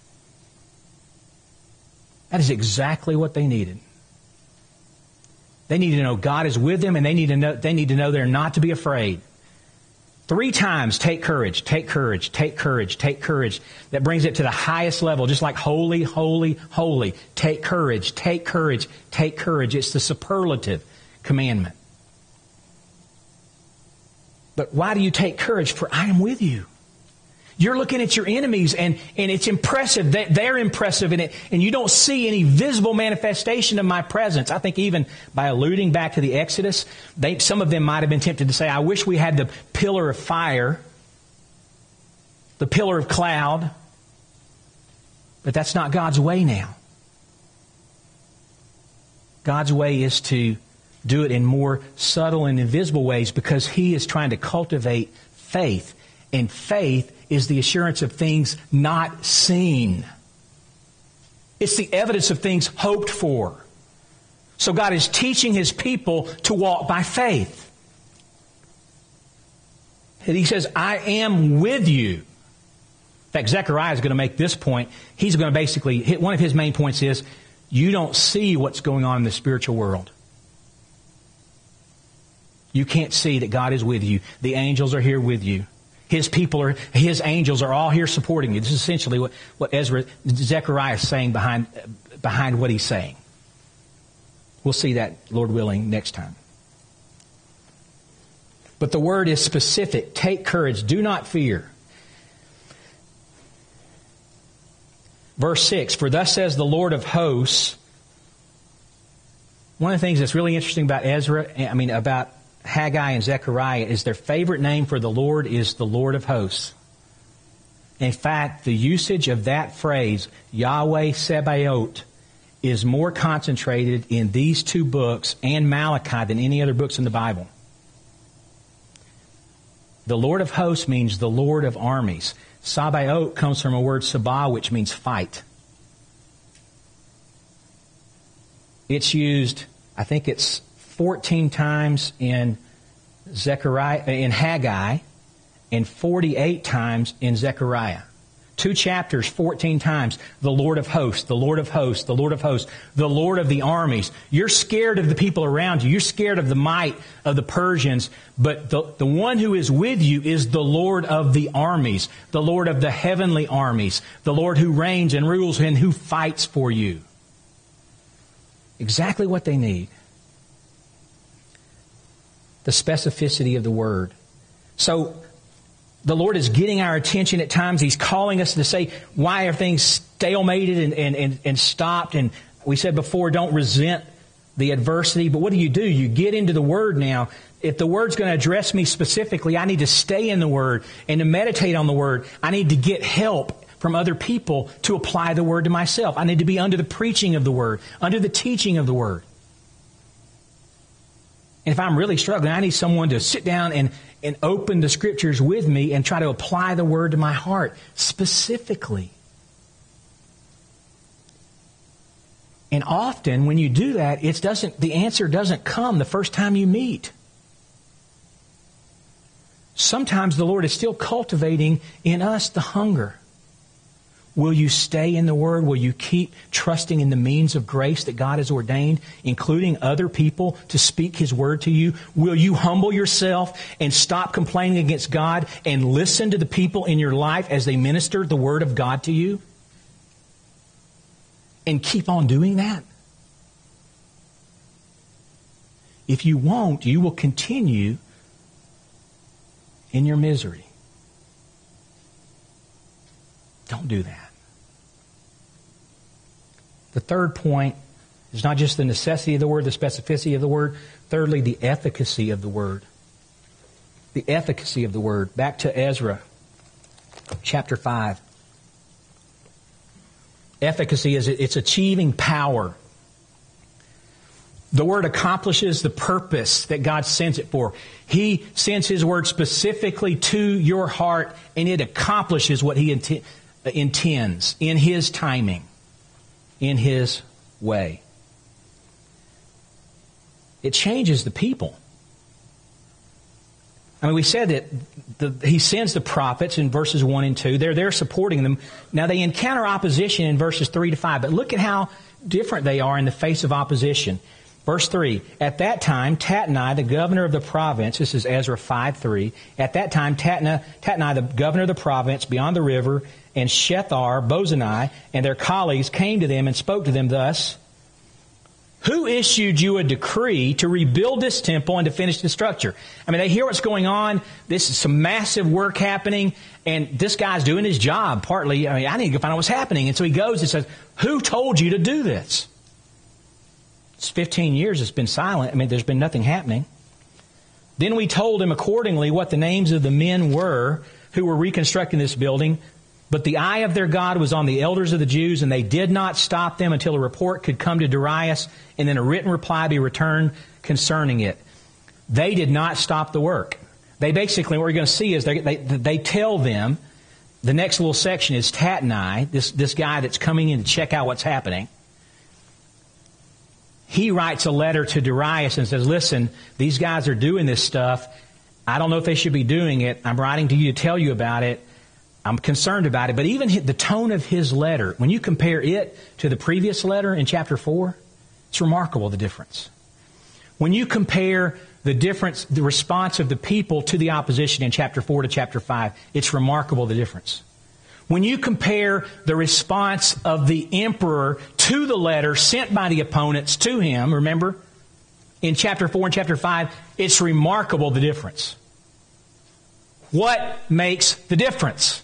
That is exactly what they needed. They need to know God is with them, and they need to know they're not to be afraid. 3 times, take courage, take courage, take courage, take courage. That brings it to the highest level, just like holy, holy, holy. Take courage, take courage, take courage. It's the superlative commandment. But why do you take courage? For I am with you. You're looking at your enemies, and it's impressive. They're impressive in it, and you don't see any visible manifestation of my presence. I think even by alluding back to the Exodus, some of them might have been tempted to say, I wish we had the pillar of fire, the pillar of cloud. But that's not God's way now. God's way is to do it in more subtle and invisible ways, because He is trying to cultivate faith. And faith is the assurance of things not seen. It's the evidence of things hoped for. So God is teaching His people to walk by faith. And He says, I am with you. In fact, Zechariah is going to make this point. He's going to basically hit one of his main points is, you don't see what's going on in the spiritual world. You can't see that God is with you. The angels are here with you. His angels are all here supporting you. This is essentially what Zechariah is saying behind what he's saying. We'll see that, Lord willing, next time. But the word is specific. Take courage. Do not fear. Verse 6, for thus says the Lord of hosts. One of the things that's really interesting about about Haggai and Zechariah is their favorite name for the Lord is the Lord of hosts. In fact, the usage of that phrase, Yahweh Sebaot, is more concentrated in these two books and Malachi than any other books in the Bible. The Lord of hosts means the Lord of armies. Sabaoth comes from a word sabah, which means fight. It's used, I think it's 14 times in Haggai, and 48 times in Zechariah. 2 chapters, 14 times. The Lord of hosts, the Lord of hosts, the Lord of hosts, the Lord of the armies. You're scared of the people around you. You're scared of the might of the Persians. But the one who is with you is the Lord of the armies, the Lord of the heavenly armies, the Lord who reigns and rules and who fights for you. Exactly what they need. The specificity of the Word. So, the Lord is getting our attention at times. He's calling us to say, why are things stalemated and stopped? And we said before, don't resent the adversity. But what do? You get into the Word now. If the Word's going to address me specifically, I need to stay in the Word and to meditate on the Word. I need to get help from other people to apply the Word to myself. I need to be under the preaching of the Word, under the teaching of the Word. And if I'm really struggling, I need someone to sit down and open the Scriptures with me and try to apply the Word to my heart specifically. And often when you do that, the answer doesn't come the first time you meet. Sometimes the Lord is still cultivating in us the hunger. Will you stay in the Word? Will you keep trusting in the means of grace that God has ordained, including other people to speak His Word to you? Will you humble yourself and stop complaining against God and listen to the people in your life as they minister the Word of God to you? And keep on doing that? If you won't, you will continue in your misery. Don't do that. The third point is not just the necessity of the Word, the specificity of the Word. Thirdly, the efficacy of the Word. The efficacy of the Word. Back to Ezra, chapter 5. Efficacy is it's achieving power. The Word accomplishes the purpose that God sends it for. He sends His Word specifically to your heart, and it accomplishes what He intends in His timing, in His way. It changes the people. I mean, we said that He sends the prophets in verses 1 and 2. They're there supporting them. Now, they encounter opposition in verses 3 to 5. But look at how different they are in the face of opposition. Verse 3, at that time, Tatnai, the governor of the province, this is Ezra 5:3. At that time, Tatnai, the governor of the province beyond the river, and Shethar-Bozenai and their colleagues came to them and spoke to them thus, who issued you a decree to rebuild this temple and to finish the structure? I mean, they hear what's going on. This is some massive work happening, and this guy's doing his job partly. I need to go find out what's happening. And so he goes and says, who told you to do this? It's 15 years it's been silent. I mean, there's been nothing happening. Then we told him accordingly what the names of the men were who were reconstructing this building. But the eye of their God was on the elders of the Jews, and they did not stop them until a report could come to Darius, and then a written reply be returned concerning it. They did not stop the work. They basically, what we're going to see is they tell them, the next little section is Tatnai, this guy that's coming in to check out what's happening. he writes a letter to Darius and says, listen, these guys are doing this stuff. I don't know if they should be doing it. I'm writing to you to tell you about it. I'm concerned about it. But even the tone of his letter, when you compare it to the previous letter in chapter 4, it's remarkable, the difference. When you compare the difference, the response of the people to the opposition in chapter 4 to chapter 5, it's remarkable, the difference. When you compare the response of the emperor to the letter sent by the opponents to him, remember, in chapter 4 and chapter 5, it's remarkable, the difference. What makes the difference?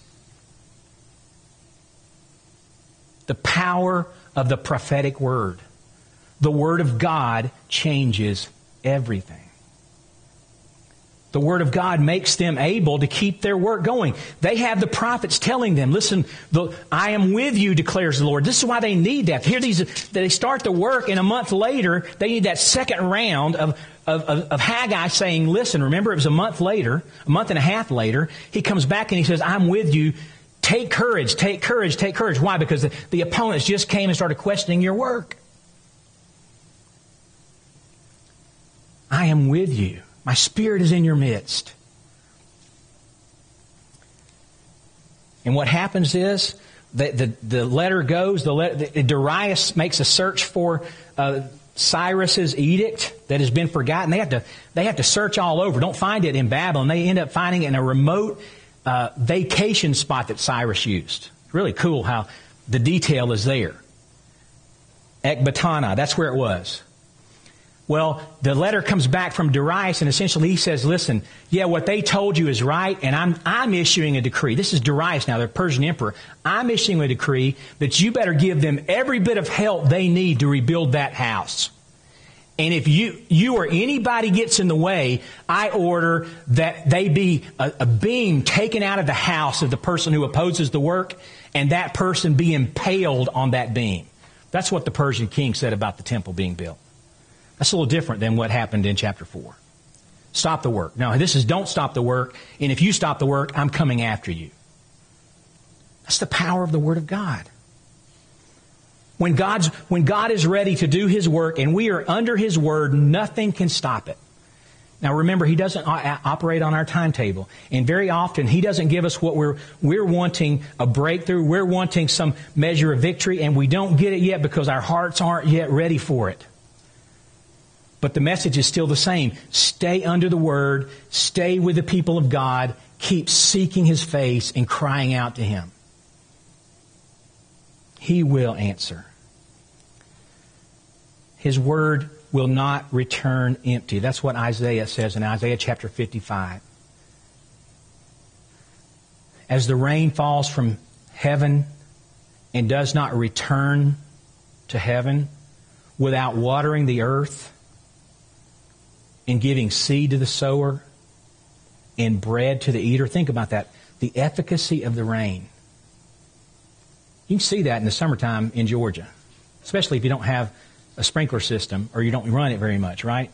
The power of the prophetic word. The Word of God changes everything. The Word of God makes them able to keep their work going. They have the prophets telling them, listen, I am with you, declares the Lord. This is why they need that. Here they start the work, and a month later, they need that second round of Haggai saying, listen, remember it was a month later, a month and a half later, he comes back and he says, I'm with you. Take courage, take courage, take courage. Why? Because the opponents just came and started questioning your work. I am with you. My Spirit is in your midst. And what happens is, the letter goes, Darius makes a search for Cyrus's edict that has been forgotten. They have to search all over. Don't find it in Babylon. They end up finding it in a remote vacation spot that Cyrus used. Really cool how the detail is there. Ecbatana, that's where it was. Well, the letter comes back from Darius, and essentially he says, listen, yeah, what they told you is right, and I'm issuing a decree. This is Darius now, the Persian emperor. I'm issuing a decree that you better give them every bit of help they need to rebuild that house. And if you or anybody gets in the way, I order that they be a beam taken out of the house of the person who opposes the work, and that person be impaled on that beam. That's what the Persian king said about the temple being built. That's a little different than what happened in chapter 4. Stop the work. No, this is don't stop the work, and if you stop the work, I'm coming after you. That's the power of the Word of God. When God is ready to do His work and we are under His Word, nothing can stop it. Now remember, He doesn't operate on our timetable. And very often He doesn't give us what we're wanting, a breakthrough. We're wanting some measure of victory, and we don't get it yet because our hearts aren't yet ready for it. But the message is still the same. Stay under the Word. Stay with the people of God. Keep seeking His face and crying out to Him. He will answer. His Word will not return empty. That's what Isaiah says in Isaiah chapter 55. As the rain falls from heaven and does not return to heaven without watering the earth and giving seed to the sower and bread to the eater. Think about that. The efficacy of the rain. You can see that in the summertime in Georgia, especially if you don't have a sprinkler system or you don't run it very much, right?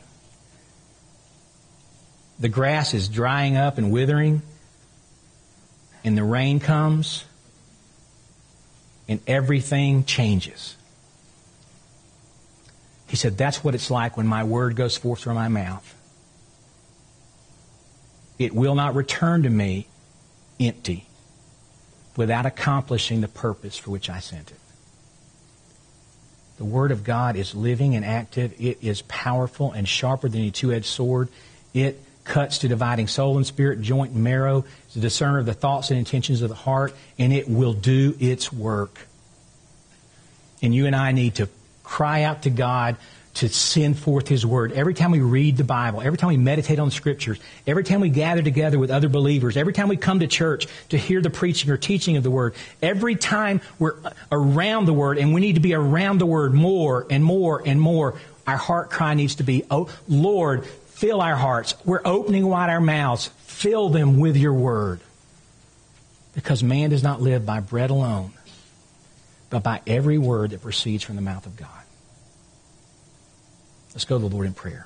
The grass is drying up and withering, and the rain comes, and everything changes. He said, that's what it's like when my word goes forth from my mouth. It will not return to me empty without accomplishing the purpose for which I sent it. The Word of God is living and active. It is powerful and sharper than a two-edged sword. It cuts to dividing soul and spirit, joint and marrow. It's a discerner of the thoughts and intentions of the heart, and it will do its work. And you and I need to cry out to God to send forth His Word. Every time we read the Bible, every time we meditate on the Scriptures, every time we gather together with other believers, every time we come to church to hear the preaching or teaching of the Word, every time we're around the Word, and we need to be around the Word more and more and more, our heart cry needs to be, oh, Lord, fill our hearts. We're opening wide our mouths. Fill them with your Word. Because man does not live by bread alone, but by every word that proceeds from the mouth of God. Let's go to the Lord in prayer.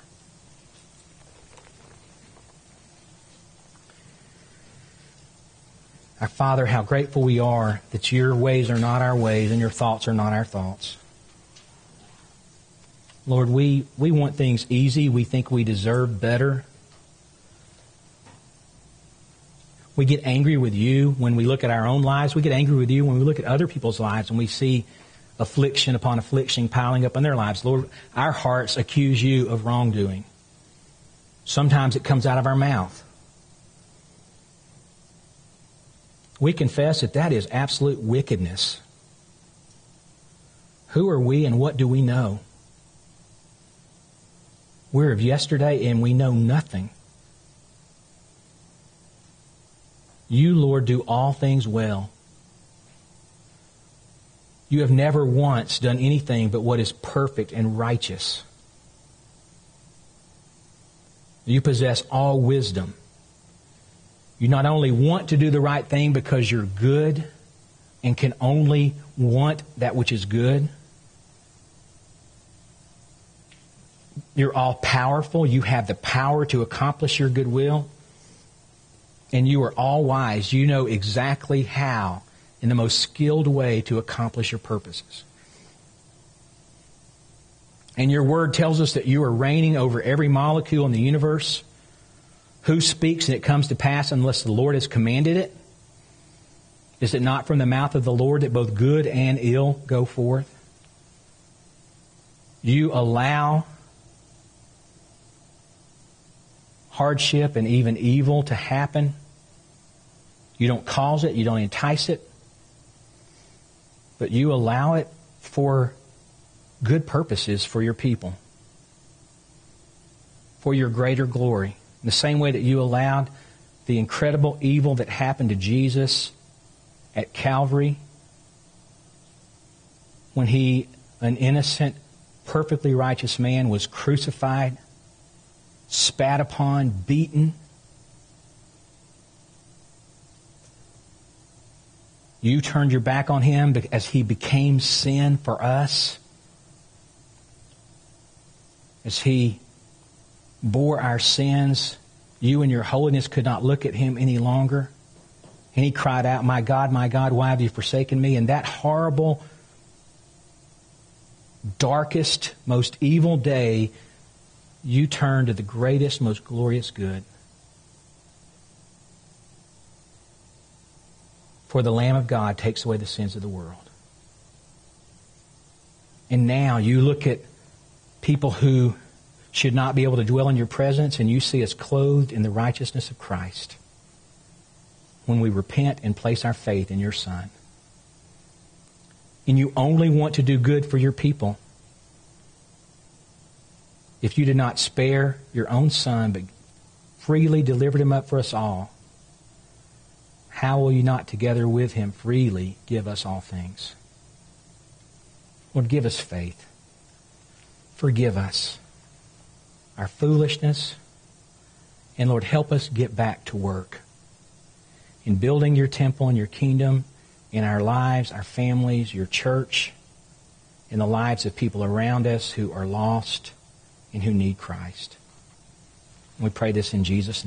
Our Father, how grateful we are that your ways are not our ways and your thoughts are not our thoughts. Lord, we want things easy. We think we deserve better. We get angry with you when we look at our own lives. We get angry with you when we look at other people's lives and we see affliction upon affliction piling up in their lives. Lord, our hearts accuse you of wrongdoing. Sometimes it comes out of our mouth. We confess that that is absolute wickedness. Who are we and what do we know? We're of yesterday and we know nothing. You, Lord, do all things well. You have never once done anything but what is perfect and righteous. You possess all wisdom. You not only want to do the right thing because you're good and can only want that which is good. You're all powerful. You have the power to accomplish your good will. And you are all wise. You know exactly how, in the most skilled way, to accomplish your purposes. And your word tells us that you are reigning over every molecule in the universe. Who speaks and it comes to pass unless the Lord has commanded it? Is it not from the mouth of the Lord that both good and ill go forth? You allow hardship and even evil to happen. You don't cause it, you don't entice it, but you allow it for good purposes for your people, for your greater glory. In the same way that you allowed the incredible evil that happened to Jesus at Calvary when he, an innocent, perfectly righteous man, was crucified, spat upon, beaten. You turned your back on him as he became sin for us, as he bore our sins. You in your holiness could not look at him any longer. And he cried out, my God, why have you forsaken me?" And that horrible, darkest, most evil day, you turned to the greatest, most glorious good. For the Lamb of God takes away the sins of the world. And now you look at people who should not be able to dwell in your presence, and you see us clothed in the righteousness of Christ when we repent and place our faith in your Son. And you only want to do good for your people. If you did not spare your own Son, but freely delivered him up for us all, how will you not together with him freely give us all things? Lord, give us faith. Forgive us our foolishness. And Lord, help us get back to work in building your temple and your kingdom in our lives, our families, your church, in the lives of people around us who are lost and who need Christ. We pray this in Jesus' name.